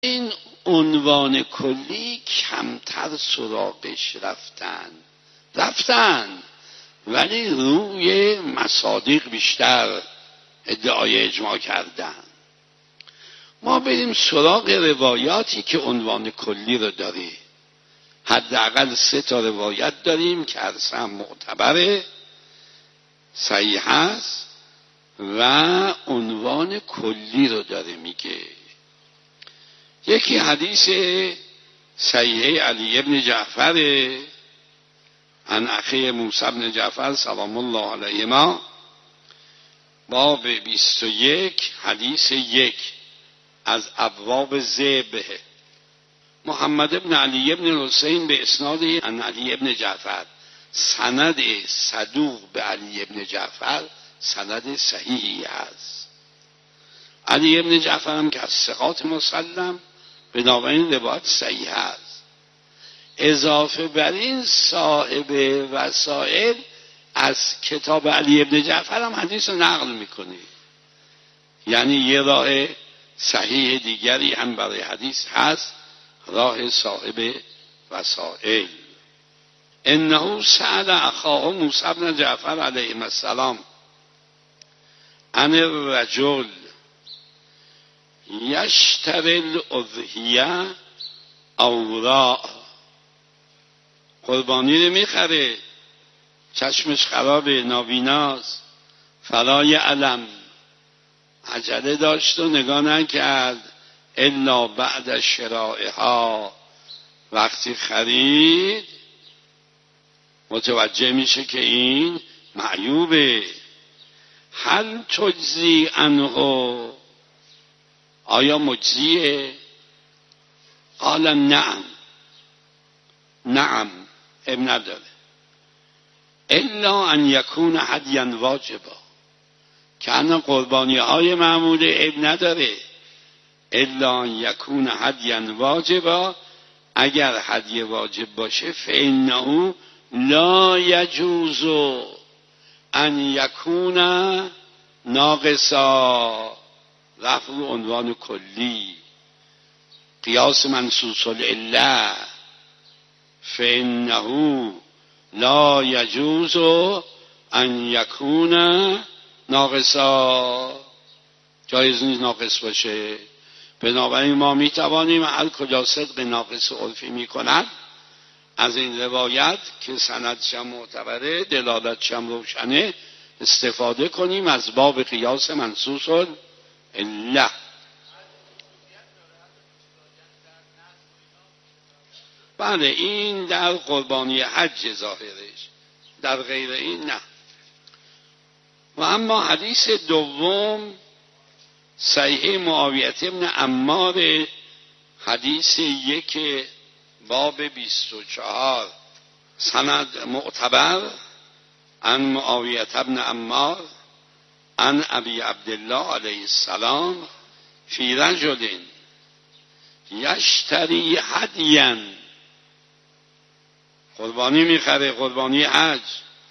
این عنوان کلی کمتر سراغش رفتن ولی روی مصادیق بیشتر ادعای اجماع کردن. ما بریم سراغ روایاتی که عنوان کلی رو داره. حداقل 3 روایت داریم که اصلا معتبره، صحیح هست و عنوان کلی رو داره میگه. یکی حدیث صحیح علی ابن جعفر عن اخی موسی بن جعفر سلام الله علیهما، باب 21 حدیث 1 از ابواب ذبح. محمد بن علی ابن الحسین به اسناد عن علی ابن جعفر، سند صدوق به علی ابن جعفر سند صحیحی است. علی ابن جعفر هم که از ثقات مسلم، بنابراین روایت صحیح است. اضافه بر این صاحب وسائل از کتاب علی ابن جعفر هم حدیث رو نقل میکنه، یعنی یه راه صحیح دیگری هم برای حدیث هست، راه صاحب وسائل. انه سأل اخاه موسی بن جعفر علیه السلام عن الرجل یشتری الاضحیه اوراق، قربانی رو میخره، چشمش خرابه، نابیناست، فلا علم، عجله داشت و نگاه نکرد، الا بعد شرائها، وقتی خرید متوجه میشه که این معیوبه. هل تجزی عنه، آیا مجزیه؟ قال نعم اب نداره، الا ان یکون هدیا واجبا، که انا قربانی های معموله اب نداره، الا ان یکون هدیا واجبا، اگر هدیه واجب باشه فانه لا یجوز ان یکون ناقصا، رفع عنوان کلی، قیاس منصوص العله، فانه لا یجوز ان یکون ناقصا، جایز نیست ناقص باشه. بنابراین ما میتوانیم هر کجا صدق ناقص عرفی میکند از این روایت که سندش هم معتبره، دلالتش هم روشنه، استفاده کنیم از باب قیاس منصوص العله. بله، این در قربانی حج ظاهرش، در غیر این نه. و اما حدیث دوم صحیح معاویه بن عمار، حدیث 1 باب 24، سند معتبر عن معاویه بن عمار عن ابی عبدالله علیه السلام فی رجل یشتری هدیا، قربانی میخره، قربانی حج،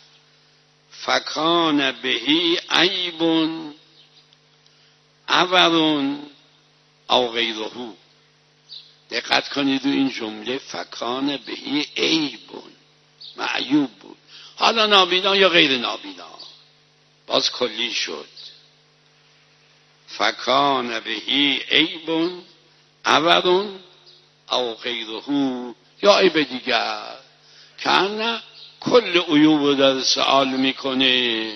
فکان بهی عیب عور او غیره. دقت کنید رو این جمله، فکان بهی عیب، معیوب بود، حالا نابینا یا غیر نابینا، باز کلی شد. فکان بهی عیب عور او غیره، یا عیب دیگر، که نه کل عیوب رو در سؤال میکنه.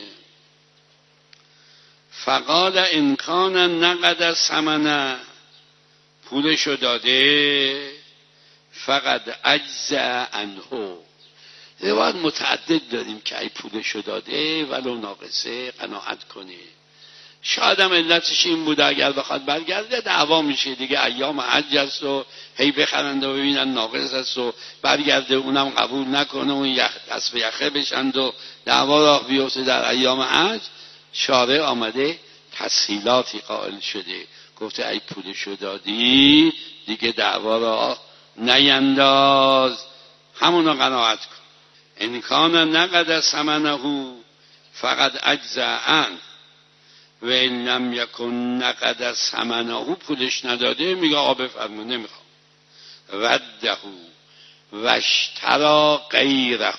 فقال ان کان نقد ثمنه، پولشو داده، فقد اجزا عنه. روایت متعدد داریم که ای پولشو داده ولو ناقصه قناعت کنه. شاید هم علتش این بوده اگر بخواد برگرده دعوا میشه دیگه، ایام حج است و هی بخرند و ببینن ناقص است و برگرده اونم قبول نکنه و دست به یخه بشند و دعوا راه بیفته در ایام حج. شارع آمده تسهیلاتی قائل شده، گفته ای پولشو دادی دیگه دعوا را نینداز، همونو قناعت کن. ان کان نقد ثمنه فقد اجزا عنه و ان لم یکن نقد ثمنه، پولش نداده، میگه آقا بفرمایید نمیخوام. رده و اشتری غیره،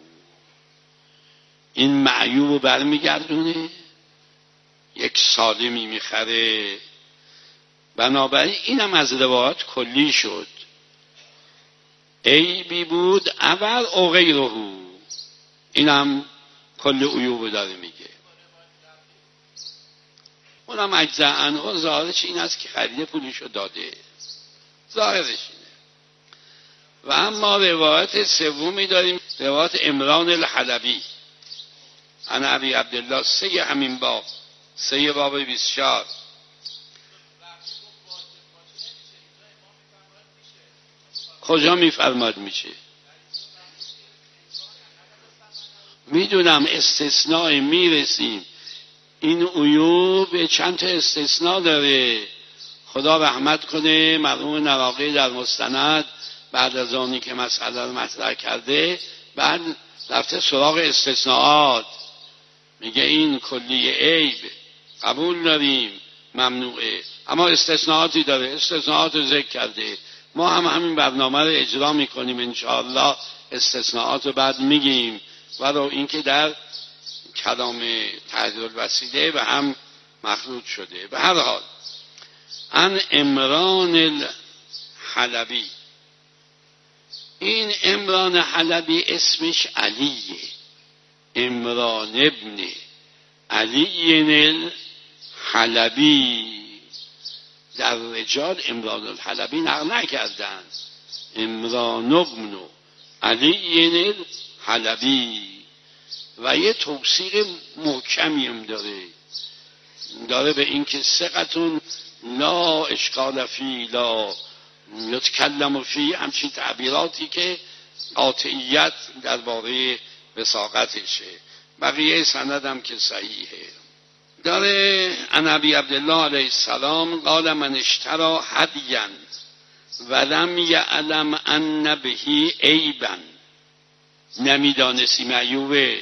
این معیوب رو برمیگردونه، یک سالمی میخره. بنابراین اینم از روایات کلی شد، عیبی بود اول او غیره، اینم کل عیوب داره میگه. اونم اجزاء عنه، ظاهرش این است که خریده پولشو داده، ظاهرش اینه. و اما روایت سومی داریم، روایت عمران الحلبی عن ابی عبدالله، 3 همین باب، 3 باب 24. کجا میفرماد میشه؟ میدونم استثناء، میرسیم. این عیوب چند تا استثناء داره. خدا رحمت کنه مرحوم نراقی در مستند بعد از آنی که مسئله رو مطرح کرده، بعد رفته سراغ استثناءات، میگه این کلی عیب قبول داریم، ممنوعه، اما استثناءاتی داره، استثناءات رو ذکر کرده. ما هم همین برنامه رو اجرا میکنیم انشاءالله، استثناءات رو بعد میگیم، ولو اینکه در کلام تحریر الوسیله و هم مخلوط شده. به هر حال عن عمران الحلبی، این عمران حلبی اسمش علیه، عمران ابن علی الحلبی. در رجال عمران الحلبی نقل نکردن، عمران ابن علی الحلبی. و یه توصیق محکمی هم داره به این که ثقتون لا اشکال فی لا یتکلم فی، همچین تعبیراتی که قاطعیت درباره وثاقتشه. بقیه سندم که صحیحه. داره عن ابی عبدالله علیه السلام قال من اشتری هدیا ولم یعلم ان به عیبا، نمیدانستی معیوبه،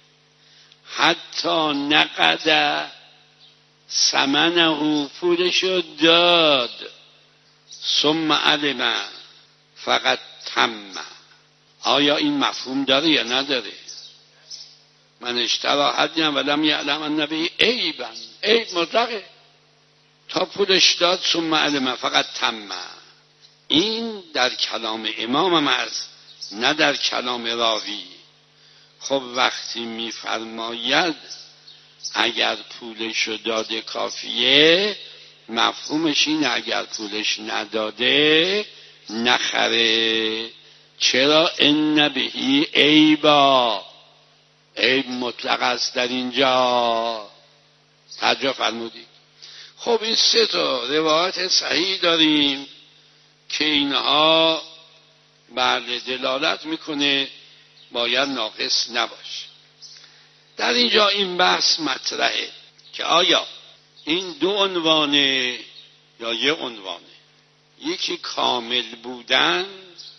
حتی نقد ثمنه، پولشو داد، ثم علم فقط تم. آیا این مفهوم داره یا نداره؟ من اشتری هدیا ولم یعلم ان به عیبا، عیب مطلقه، تا پولش داد ثم علم فقط تم. این در کلام امام هست، نه در کلام راوی. خب وقتی میفرماید اگر پولشو داده کافیه، مفهومش این اگر پولش نداده نخره. چرا؟ ان بهی عیبا، عیب مطلق است در اینجا. توجه فرمودید؟ خب این 3 روایت صحیح داریم که اینها بله دلالت میکنه باید ناقص نباشه. در اینجا این بحث مطرحه که آیا این 2 عنوانه یا 1 عنوانه، یکی کامل بودن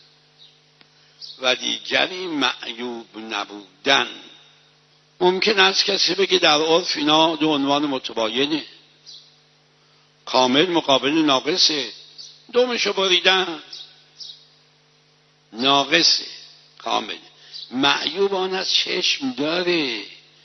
و دیگری معیوب نبودن. ممکن است کسی بگه در عرف اینا 2 عنوان متباینه، کامل مقابل ناقصه، دومشو بریدن، ناقصه، کامل. معیوب آن از چشم داره،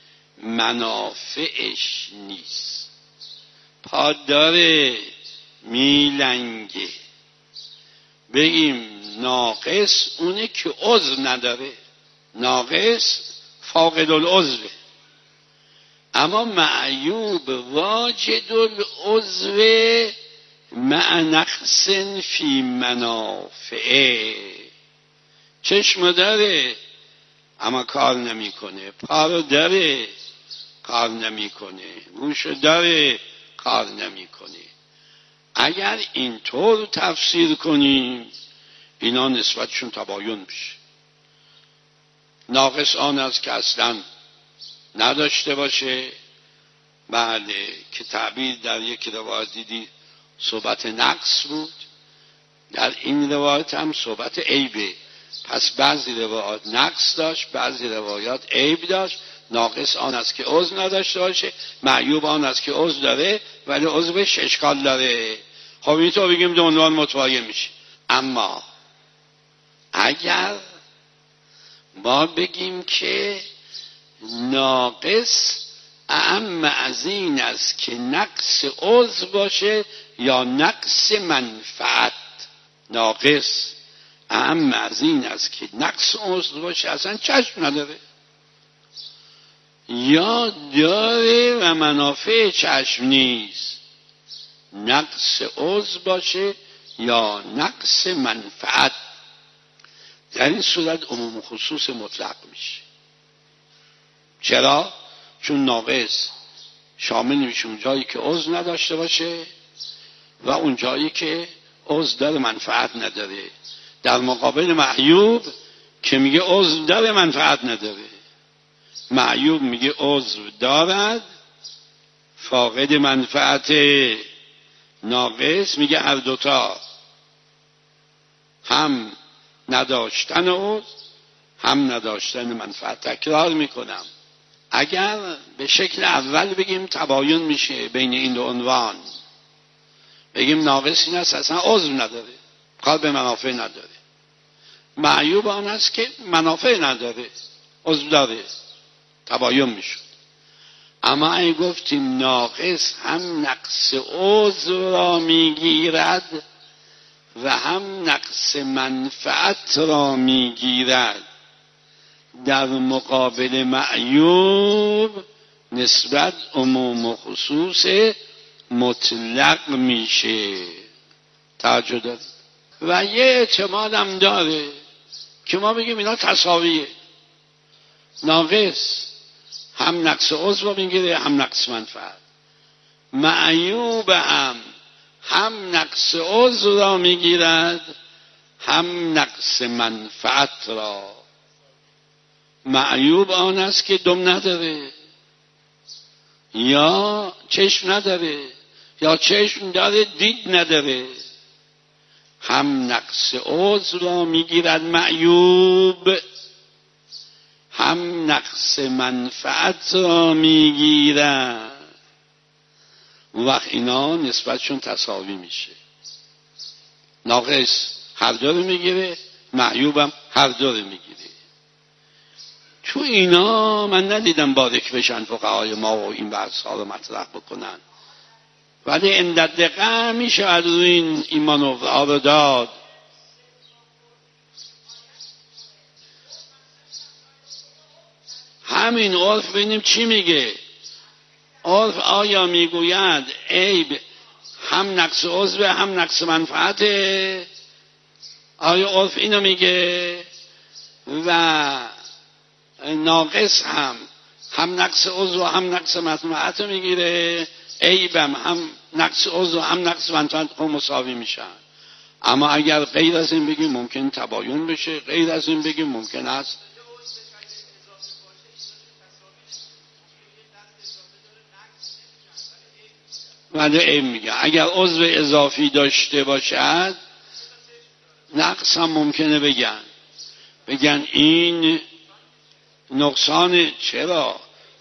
منافعش نیست، پا داره میلنگه. بگیم ناقص اونه که عضو نداره، ناقص فاقد العضو، اما معیوب واجد العضو مع نقص فی منافعه. چشم داره اما کار نمیکنه، پا داره کار نمیکنه، گوش داره کار نمیکنه. اگر اینطور تفسیر کنیم اینا نسبتشون تباین میشه. ناقص آن است که اصلا نداشته باشه، بله، که تعبیر در یک روایت دیدی صحبت نقص بود، در این روایت هم صحبت عیبه. پس بعضی روایات نقص داشت، بعضی روایات عیب داشت، ناقص آن است که عضو نداشته باشه، معیوب آن است که عضو داره ولی عضوش اشکال داره. خب اینطور بگیم دو عنوان متوایه میشه. اما اگر ما بگیم که ناقص اعم از این است که نقص عضو باشه یا نقص منفعت، ناقص اعم از این است که نقص عضو باشه اصلا چشم نداره، یا داره و منافع چشم نیست، نقص عضو باشه یا نقص منفعت، در این صورت عموم خصوص مطلق میشه. چرا؟ چون ناقص شامل میشه اون جایی که عضو نداشته باشه و اون جایی که عضو داره منفعت نداره، در مقابل معیوب که میگه عضو داره منفعت نداره. معیوب میگه عضو دارد فاقد منفعت، ناقص میگه هر دوتا، هم نداشتن عضو هم نداشتن منفعت. تکرار میکنم، اگر به شکل اول بگیم تباین میشه بین این دو عنوان، بگیم ناقص این است اصلا عضو نداره، کار به منافع نداره، معیوب آن است که منافع نداره عضو داره، تباین میشد. اما اگه گفتیم ناقص هم نقص عضو را میگیرد و هم نقص منفعت را میگیرد، در مقابل معیوب نسبت عموم و خصوص مطلق میشه. توجه دارید؟ و یه احتمال هم داره که ما بگیم اینا تساویه، ناقص هم نقص عضو رو میگیره هم نقص منفعت، معیوب هم نقص عضو را میگیرد هم نقص منفعت را. معیوب آن است که دم نداره یا چشم نداره یا چشم داره دید نداره، هم نقص عضو را میگیرد معیوب هم نقص منفعت را میگیرد. اون وقت اینا نسبتشون تساوی میشه، ناقص هر دو رو میگیره، معیوبم هر دو رو میگیره. تو اینا من ندیدم باریک بشن فقهای ما و این بحث ها رو مطرح بکنن، ولی اندت دقیقه میشه از این مانورها رو داد. همین عرف ببینیم چی میگه. عرف آیا میگوید عیب هم نقص عضو هم نقص منفعته؟ آیا عرف اینو میگه؟ و ناقص هم نقص عضو هم نقص منفعت میگیره، عیبم هم نقص عضو هم نقص منفعت مساوی میشن. اما اگر غیر از این بگیم ممکن تباین بشه، غیر از این بگیم ممکن است ولی عیب میگه. اگر عضو اضافی داشته باشد نقص هم ممکنه بگن این نقصان. چرا؟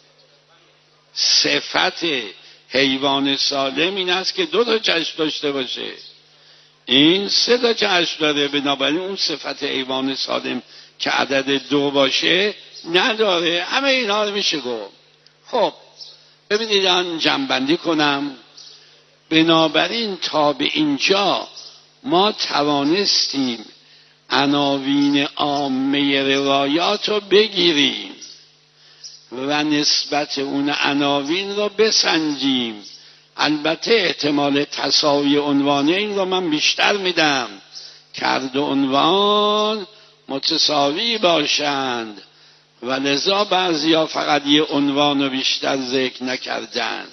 صفت حیوان سالم این است که 2 تا چشم داشته باشه، این 3 تا چشم داره، بنابراین اون صفت حیوان سالم که عدد 2 باشه نداره. همه اینا رو میشه گفت. خب ببینید من جمع‌بندی کنم. بنابراین تا به اینجا ما توانستیم عناوین عامه روایات رو بگیریم و نسبت اون عناوین رو بسنجیم. البته احتمال تساوی عنوانین رو من بیشتر میدم که هر دو عنوان متساوی باشند و لذا بعضیا فقط یه عنوان رو بیشتر ذکر نکردند.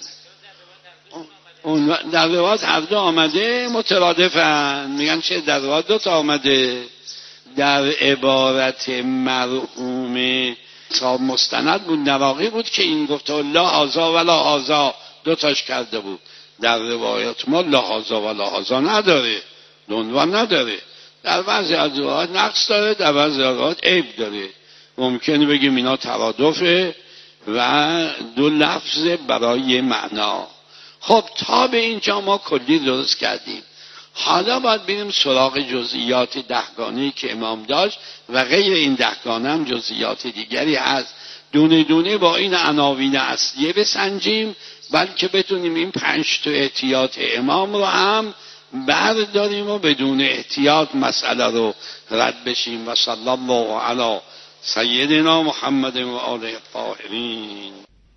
در روایات هر دو آمده مترادفن، میگن چه در روایات 2 تا آمده. در عبارت مرحوم صاحب مستند بود نواقی بود که این گفته لا هذا ولا هذا 2 تاش کرده بود. در روایات ما لا هذا ولا هذا نداره، عنوان نداره. در بعضی از روایات نقص داره، در بعضی روایات عیب داره. ممکنه بگیم اینا ترادفه، و 2 لفظ برای معنا. خب تا به اینجا ما کلی درست کردیم. حالا باید بریم سراغ جزئیات 10گانه‌ای که امام داشت و غیر این 10گانه هم جزئیات دیگری هست. دونه دونه با این عناوین اصلیه بسنجیم، بلکه بتونیم این 5 تا احتیاط امام رو هم برداریم و بدون احتیاط مسئله رو رد بشیم. و صلی الله علی سیدنا محمد و آله الطاهرین.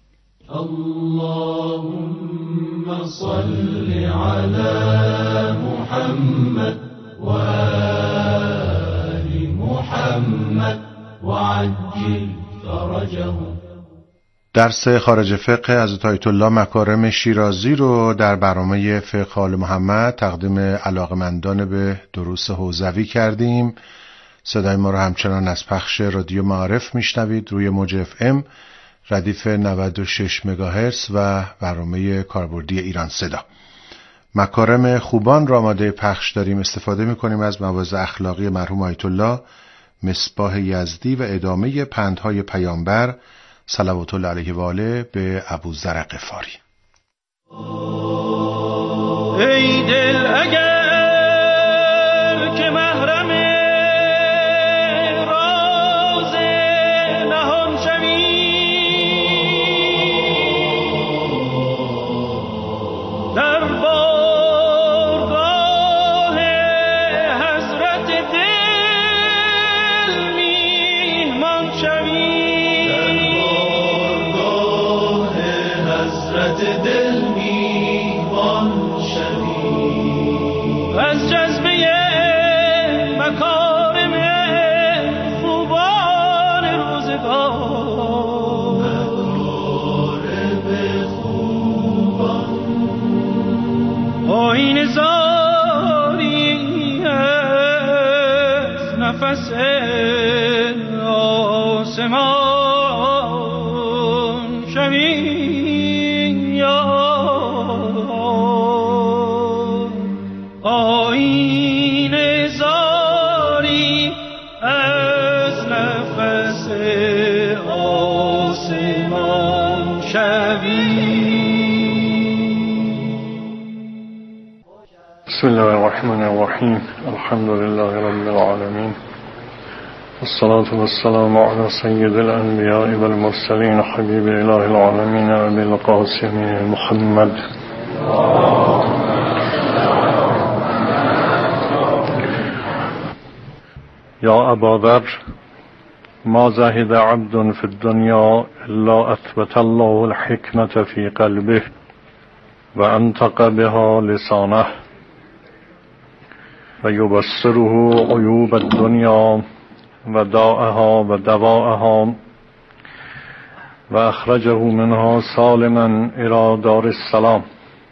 اللهم صل على محمد وآل محمد وعجل فرجهم. درس خارج فقه از آیت الله مکارم شیرازی رو در برنامه فقه آل محمد تقدیم علاقمندان به دروس حوزوی کردیم. صدای ما رو همچنان از پخش رادیو معارف میشنوید روی موج FM ردیف 96 مگاهرتز و برنامه کاربردی ایران صدا. مکارم خوبان را آماده پخش داریم. استفاده میکنیم از مواعظ اخلاقی مرحوم آیت الله مصباح یزدی و ادامه پندهای پیامبر صلوات الله علیه و آله به ابوذر غفاری. ای دل اگر که محرم راز نهان شوی، در بارگاه حضرت دل میهمان شوی، در بارگاه حضرت دل میهمان شوی، از جذبه مکارم خوبان روزگار، مکارم خوبان آیین زاری از نفس آسمان شوی یا آیین زاری از نفس آسمان شوی. بسم الله الرحمن الرحیم. الحمد لله رب العالمین، والصلاة والسلام على سید الانبیاء والمرسلین حبیب اله العالمین ابی القاسم محمد. یا ابا ذر ما زهد عبد في الدنيا الا اثبت الله الحكمة في قلبه وانطق بها لسانه ويبصره عيوب الدنيا وداءها ودواءها واخرجه منها سالما الى دار السلام.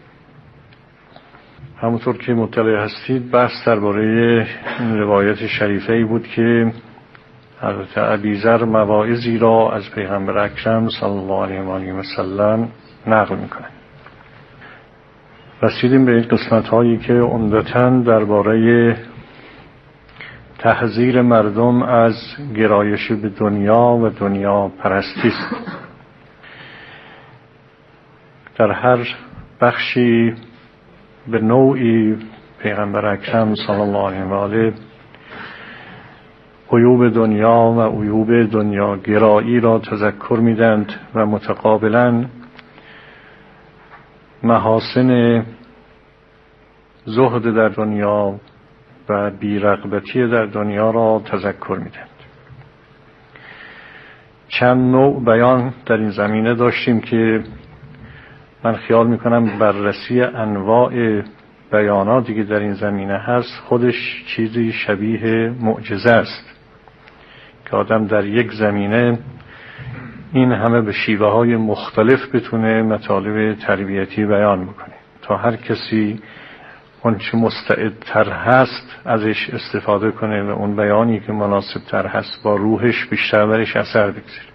همونطور که مطلع هستید بحث درباره این روایت شریفه ای بود که حضرت ابیذر مواعظی را از پیغمبر اکرم صلی الله علیه و آله و سلم نقل میکنه. رسیدیم به این قسمت هایی که عمدتاً درباره تحذیر مردم از گرایش به دنیا و دنیا پرستی است. در هر بخشی به نوعی پیغمبر اکرم صلی الله علیه و آله عیوب دنیا و عیوب دنیا گرایی را تذکر میدند و متقابلاً محاسن زهد در دنیا و بی‌رغبتی در دنیا را تذکر میدند. چند نوع بیان در این زمینه داشتیم که من خیال میکنم بررسی انواع بیاناتی که در این زمینه هست خودش چیزی شبیه معجزه است که آدم در یک زمینه این همه به شیوه های مختلف بتونه مطالب تربیتی بیان بکنه تا هر کسی اون چه مستعدتر هست ازش استفاده کنه و اون بیانی که مناسب تر هست با روحش بیشتر برش اثر بگذاره.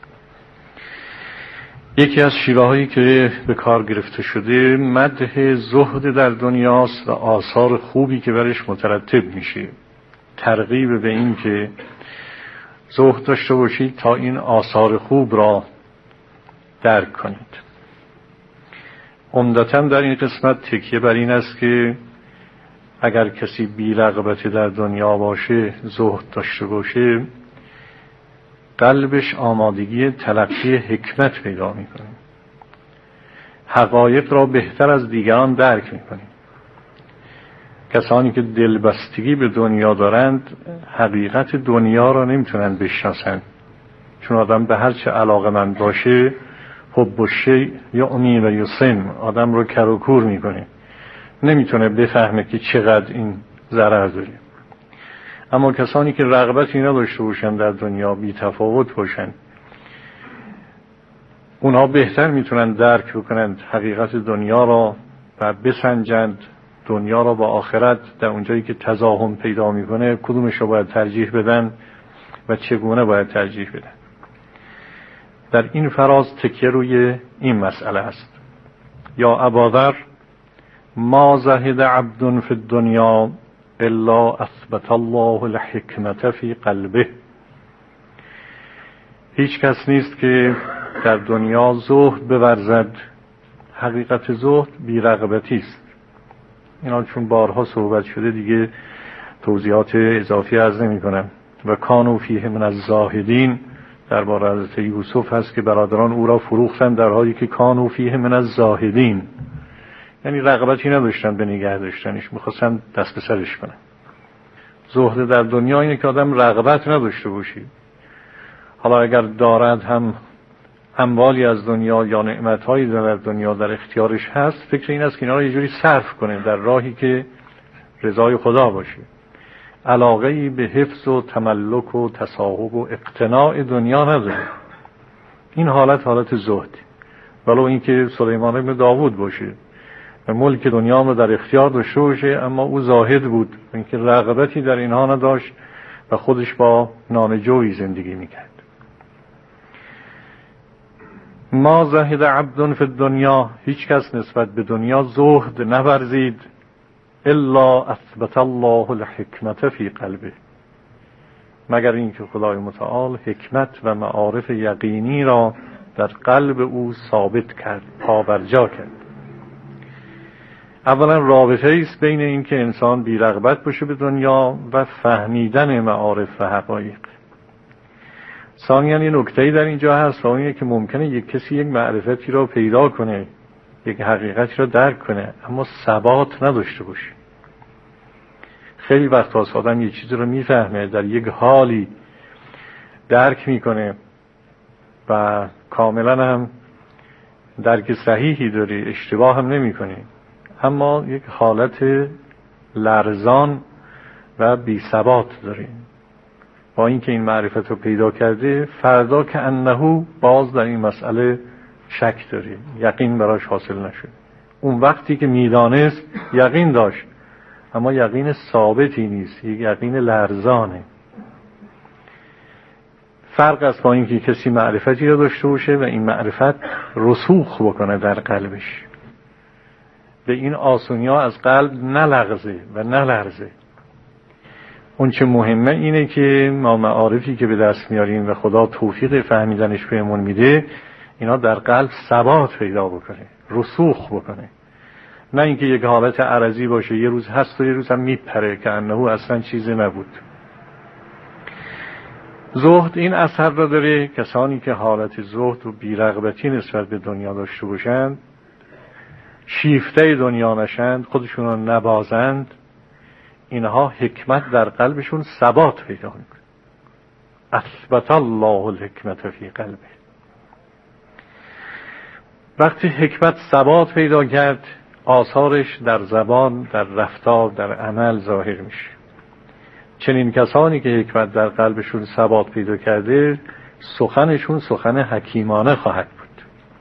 یکی از شیوه هایی که به کار گرفته شده مدح زهد در دنیاست و آثار خوبی که برش مترتب میشه، ترغیب به این که زهد داشته باشید تا این آثار خوب را درک کنید. عمدتاً در این قسمت تکیه بر این است که اگر کسی بی رغبتی در دنیا باشه، زهد داشته باشه، قلبش آمادگی تلقی حکمت پیدا میکنه، حقایق را بهتر از دیگران درک میکنه. کسانی که دلبستگی به دنیا دارند حقیقت دنیا را نمیتونن بشناسن، چون آدم به هر چه علاقه‌مند باشه حب الشیء یعمی و یسم، آدم رو کر و کور میکنه، نمیتونه بفهمه که چقدر این ضرر داره. اما کسانی که رغبتی نداشته باشن در دنیا، بی تفاوت باشن، اونها بهتر میتونن درک بکنند حقیقت دنیا را و بسنجند دنیا را با آخرت در اونجایی که تزاحم پیدا میکنه کدومش رو باید ترجیح بدن و چگونه باید ترجیح بدن. در این فراز تکیه روی این مسئله است. یا اباذر ما زهد عبد فی الدنیا الا اثبت الله الحکمت فی قلبه. هیچ کس نیست که در دنیا زهد بورزد. حقیقت زهد بی‌رغبتی است. اینا چون بارها صحبت شده دیگه توضیحات اضافی عرض نمی کنم. و کانوا فیه من الزاهدین، درباره حضرت یوسف هست که برادران او را فروختن در حالی که کانوا فیه من الزاهدین، یعنی رغبتی نداشتن به نگه داشتنش، میخواستن دست به سرش کنن. زهد در دنیا اینه که آدم رغبت نداشته باشه. حالا اگر دارد هم اموالی از دنیا یا نعمت‌هایی در دنیا در اختیارش هست، فکر این است که اینا رو یه جوری صرف کنه در راهی که رضای خدا باشه. علاقه‌ای به حفظ و تملک و تصاحب و اقتناع دنیا نداره. این حالت زهد. ولو اینکه سلیمان ابن داوود باشه و ملک دنیا رو در اختیار داشته باشه، اما او زاهد بود، اینکه رغبتی در اینها نداشت و خودش با نان جویی زندگی میکرد. ما زهد عبد فی الدنیا، هیچ کس نسبت به دنیا زهد نورزید الا اثبت الله الحکمت فی قلبه، مگر اینکه خدای متعال حکمت و معارف یقینی را در قلب او ثابت کرد، پابرجا کرد. اولا رابطه ایست بین این که انسان بی رغبت باشه به دنیا و فهمیدن معارف و حقایق. ثانیاً یه نکته‌ای در اینجا هست و اونه که ممکنه یک کسی یک معرفتی را پیدا کنه، یک حقیقتی را درک کنه، اما ثبات نداشته باشه. خیلی وقت آدم یه چیزی رو میفهمه، در یک حالی درک میکنه و کاملا هم درک صحیحی داره، اشتباه هم نمیکنه، اما یک حالت لرزان و بی ثبات داره. با اینکه این معرفت رو پیدا کرده، فردا که انهو باز در این مسئله شک داره، یقین براش حاصل نشد. اون وقتی که میدانست یقین داشت، اما یقین ثابتی نیست، یک یقین لرزانه. فرق است با اینکه کسی معرفتی رو داشته باشه و این معرفت رسوخ بکنه در قلبش، به این آسونیا از قلب نلغزه. اون چه مهمه اینه که ما معارفی که به دست میاریم و خدا توفیق فهمیدنش بهمون میده، اینا در قلب ثبات پیدا بکنه، رسوخ بکنه. نه اینکه یک حالت عرضی باشه، یه روز هست و یه روز هم میپره که انه اصلا چیزی نبود. زهد این اثر را داره. کسانی که حالت زهد و بی‌رغبتی نسبت به دنیا داشته باشند، شیفته دنیا نشند، خودشون رو نبازند، اینها حکمت در قلبشون ثبات پیدا میکنه. اثبت الله الحکمت فی قلبه. وقتی حکمت ثبات پیدا کرد، آثارش در زبان، در رفتار، در عمل ظاهر میشه. چنین کسانی که حکمت در قلبشون ثبات پیدا کرده، سخنشون سخن حکیمانه خواهد بود.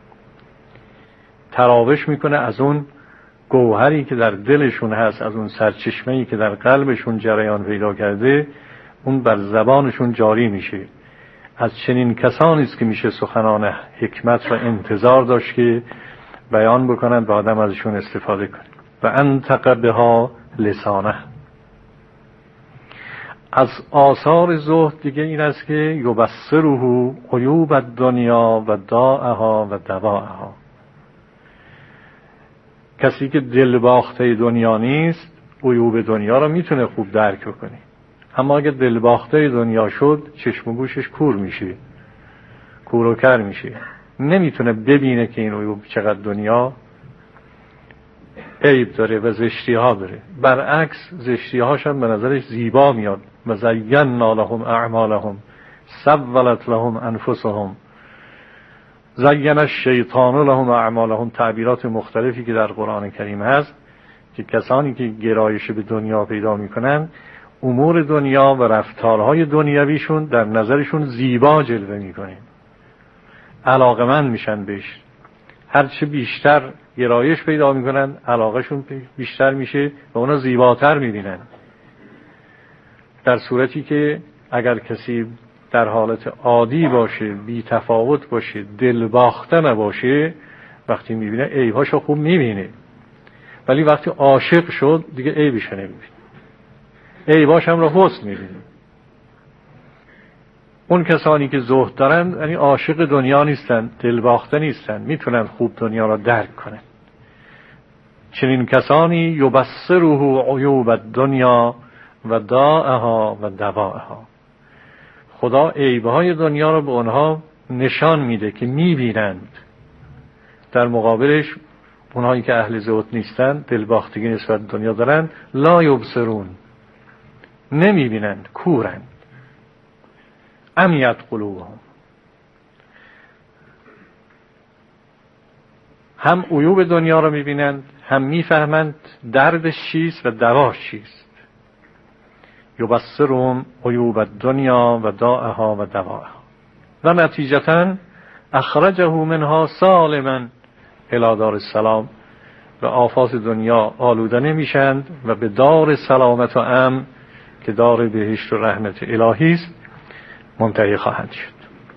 تراوش میکنه از اون گوهری که در دلشون هست، از اون سرچشمه‌ای که در قلبشون جریان پیدا کرده، اون بر زبانشون جاری میشه. از چنین کسانی است که میشه سخنان حکمت را انتظار داشت که بیان بکنند و آدم ازشون استفاده کنه. و انطق بها لسانه. از آثار زهد دیگه این است که یبصره عیوب الدنیا و داءها و دواءها. کسی که دل باخته دنیا نیست عیوب دنیا رو میتونه خوب درک کنه، اما اگه دل باخته دنیا شد چشم و گوشش کور میشه، کور و کر میشه، نمیتونه ببینه که این عیوب چقدر دنیا عیب داره و زشتی ها داره. برعکس زشتی هاش هم به نظرش زیبا میاد. و زینا لهم اعمالهم سولت لهم انفسهم زین الشیطان لهم اعمالهم. تعبیرات مختلفی که در قرآن کریم هست که کسانی که گرایش به دنیا پیدا میکنن امور دنیا و رفتارهای دنیویشون در نظرشون زیبا جلوه میکنه، علاقمند میشن بهش. هرچه بیشتر گرایش پیدا میکنن علاقهشون بیشتر میشه و اونا زیباتر میبینن. در صورتی که اگر کسی در حالت عادی باشه، بی تفاوت باشه، دل باخته نباشه، وقتی میبینه عیبهاشو خوب میبینه، ولی وقتی عاشق شد دیگه عیبش نمیبینه، عیباش هم رو حسن میبینه. اون کسانی که زهد دارن یعنی عاشق دنیا نیستن، دل باخته نیستن، میتونن خوب دنیا را درک کنن. چنین کسانی یبصره عیوب الدنیا و داءها و دواءها. خدا عیبهای دنیا را به اونها نشان میده که میبینند. در مقابلش اونهایی که اهل زهد نیستن، دل باختگی نسبت به دنیا دارن، لا یبصرون، نمیبینند، کورند. امیت قلوبهم، هم عیوب دنیا را میبینند، هم میفهمند دردش چیست و دواش چیست. یبصرهم عیوب الدنیا و داءها و دواها و نتیجتاً اخرجه منها سالما الی دار السلام. و آفات دنیا آلوده نمیشند و به دار سلامت و امن که دار بهشت و رحمت الهی است منتهی خواهند شد.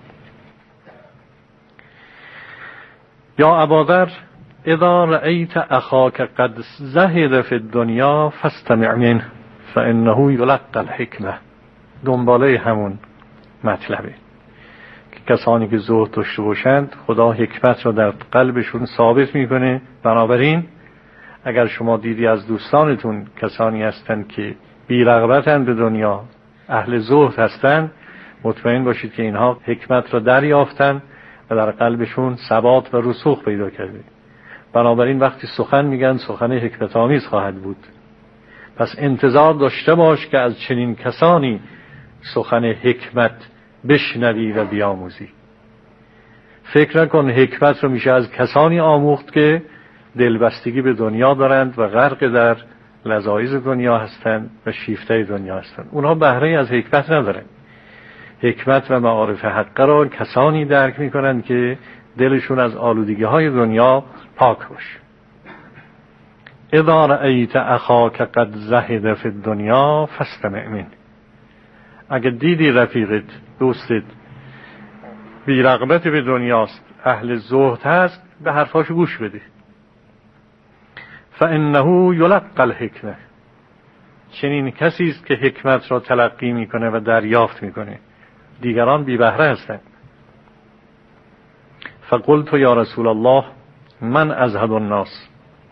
یا ابادر اذا رأیت اخاک قد زهد فی الدنیا فاستمع منه فانه یلقی الحکمه. دنباله همون مطلبه که کسانی که زهد داشته باشند خدا حکمت را در قلبشون ثابت میکنه. بنابراین اگر شما دیدی از دوستانتون کسانی هستند که بی رغبتند به دنیا، اهل زهد هستند، مطمئن باشید که اینها حکمت را دریافتند و در قلبشون ثبات و رسوخ پیدا کرده. بنابراین وقتی سخن میگن سخن حکمت آمیز خواهد بود. پس انتظار داشته باش که از چنین کسانی سخن حکمت بشنوی و بیاموزی. فکر نکن حکمت رو میشه از کسانی آموخت که دلبستگی به دنیا دارند و غرق در لذایذ دنیا هستند و شیفته دنیا هستند. اونها بهره از حکمت ندارند. حکمت و معارف حق را کسانی درک میکنند که دلشون از آلودگی های دنیا پاک باشه. اذا رأیت اخاک قد زهد فی الدنیا فاستمع منه. اگر دیدی رفیقت، دوستت بی رغبت به دنیاست، اهل زهد هست، به حرفاش گوش بده. فانه یلقی الحکمه. چنین کسی است که حکمت را تلقی میکنه و دریافت میکنه. دیگران بی بهره هستند. فقلت یا رسول الله من ازهد الناس.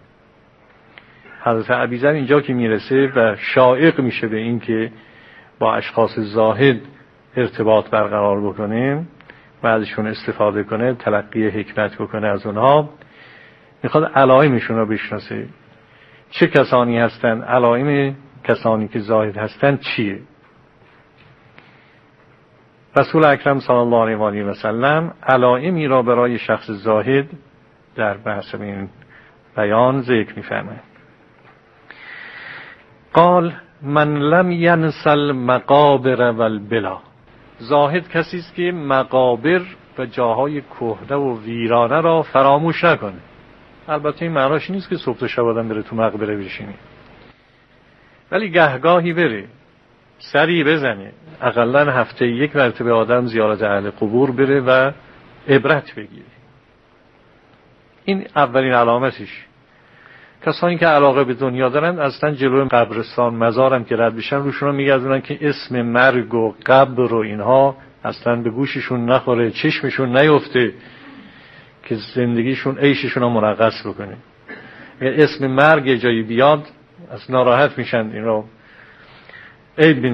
حضرت ابیذر اینجا که میرسه و شائق میشه به این که با اشخاص زاهد ارتباط برقرار بکنه و ازشون استفاده کنه، تلقی حکمت بکنه از اونها، میخواد علائمشون رو بشناسه. چه کسانی هستن؟ علائم کسانی که زاهد هستن چیه؟ رسول اکرم صلی الله علیه و سلم علائمی را برای شخص زاهد در بحث این بیان ذکر می‌فرمایند. قال من لم ینسل مقابر والبلا. زاهد کسی است که مقابر و جاهای کهنه و ویرانه را فراموش نکنه. البته این معناش نیست که صبح تا شب آدم بره تو مقبره بشینه، ولی گهگاهی بره، سری بزنه. اقلا هفته یک مرتبه آدم زیارت اهل قبور بره و عبرت بگیره. این اولین علامتش. کسانی که علاقه به دنیا دارن اصلا جلوی قبرستان مزارم که رد بشن روشون رو میگردونن که اسم مرگ و قبر و اینها اصلا به گوششون نخوره، چشمشون نیفته که زندگیشون عیششون رو منغص بکنه. اگر اسم مرگ جایی بیاد از ناراحت میشن، این رو عیب